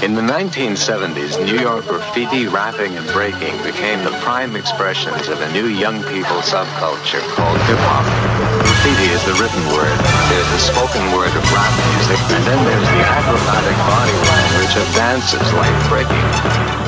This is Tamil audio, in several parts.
In the 1970s, New York graffiti, rapping, and breaking became the prime expressions of a new young people subculture called hip-hop. Graffiti is the written word, there's the spoken word of rap music, and then there's the acrobatic body language of dances like breaking.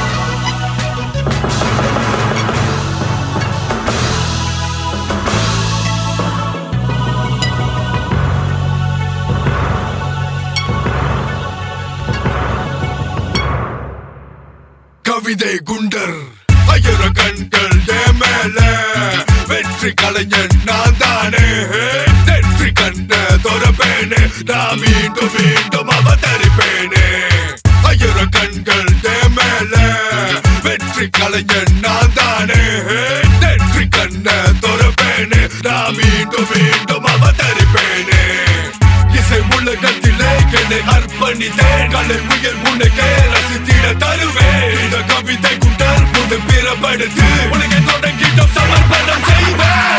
கவிதை குண்டர் ஆயிர கண்கள் மேல வெற்றி கலைஞன் நான் தானே வெற்றி கண்ண தொரப்பேனே நான் மீண்டும் மீண்டும் அவதரிப்பேனே ஆயிர கண்கள் மேல வெற்றி கலைஞன் நான் தானே வெற்றி கண்ண தொரப்பேனே நான் மீண்டும் மீண்டும் அவதரிப்பேனே இசை உலகத்திலே என்னை அர்ப்பணித்தேன் கலை உயர் உனக்கே ரசித்திட தருவேன் இந்த கவிதை குண்டர் புது பிறப்படுத்து உனக்கு தொடங்கிட்டோம் சமர்ப்பணம் செய்வேன்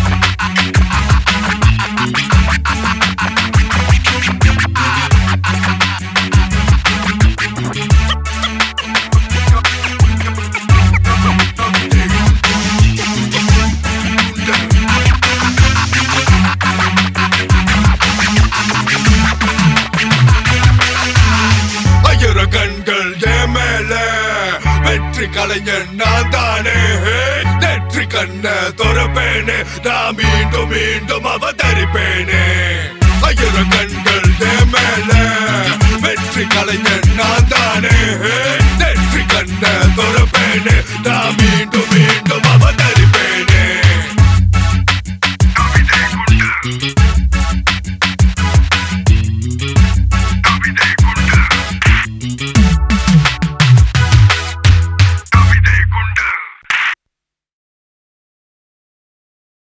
கண்கள் மேல வெற்றி கலைஞன் நான் தானே நெற்றி கண்ண தொரப்பேனே நான் மீண்டும் மீண்டும் அவதரிப்பேனே